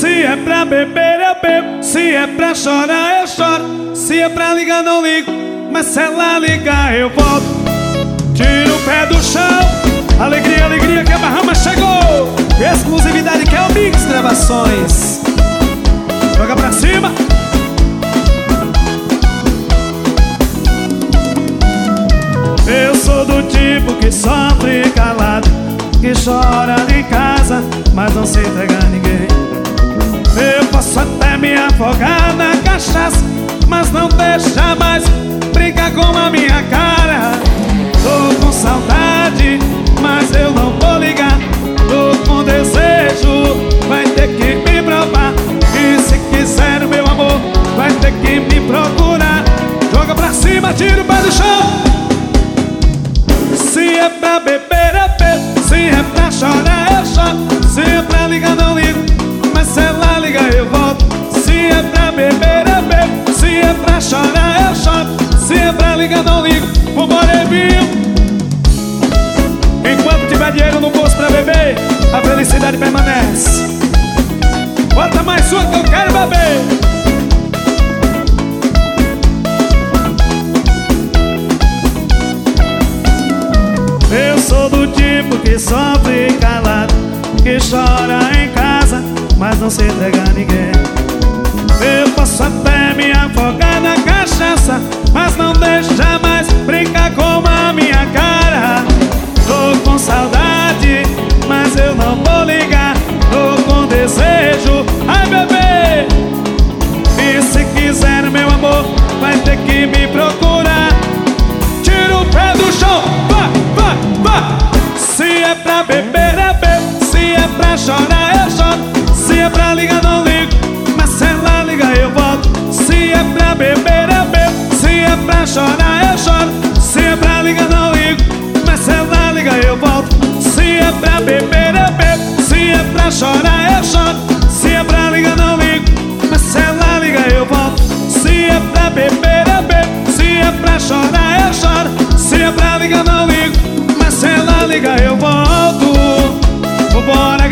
Se é pra beber eu bebo, se é pra chorar eu choro, se é pra ligar não ligo, mas se ela ligar eu volto. Tira o pé do chão, alegria, alegria que a Bahama chegou. Exclusividade que é o Mix Gravações. Joga pra cima. Eu sou do tipo que sofre calado, que chora em casa, mas não se entrega a ninguém. Eu posso até me afogar na cachaça, mas não deixa mais brincar com a minha cara. Tô com saudade, mas eu não vou ligar. Tô com desejo, vai ter que me provar. E se quiser o meu amor, vai ter que me procurar. Joga pra cima, tira o pé do chão. Se é pra beber eu bebo, se é pra chorar eu choro, se é pra ligar não ligo, mas se ela ligar eu volto. Se é pra beber eu bebo, se é pra chorar eu choro, se é pra ligar não ligo. Vambora, Evinho. Enquanto tiver dinheiro no bolso pra beber, a felicidade permanece. Bota mais uma que eu quero beber. Eu sou do tipo que sofre calado, que chora em casa, mas não se entrega a ninguém. Eu posso até me afogar na cachaça, mas não deixo jamais brincar com a minha cara. Tô com saudade, mas eu não vou ligar. Tô com desejo, ai bebê. E se quiser meu amor, vai ter que me procurar. Tira o pé do chão, vai, vai, vai. Se é pra beber eu bebo, se é pra chorar eu choro, se é pra ligar não ligo, mas se ela ligar eu volto. Se é pra beber eu bebo, se é pra chorar eu choro, se é pra ligar não ligo, mas se ela ligar eu volto. Se é pra beber eu bebo, se é pra chorar eu choro, se é pra ligar não ligo, mas se ela ligar eu volto. Se é pra beber eu bebo, se é pra chorar eu choro, se é pra ligar não ligo, mas se ela ligar eu volto. Vambora,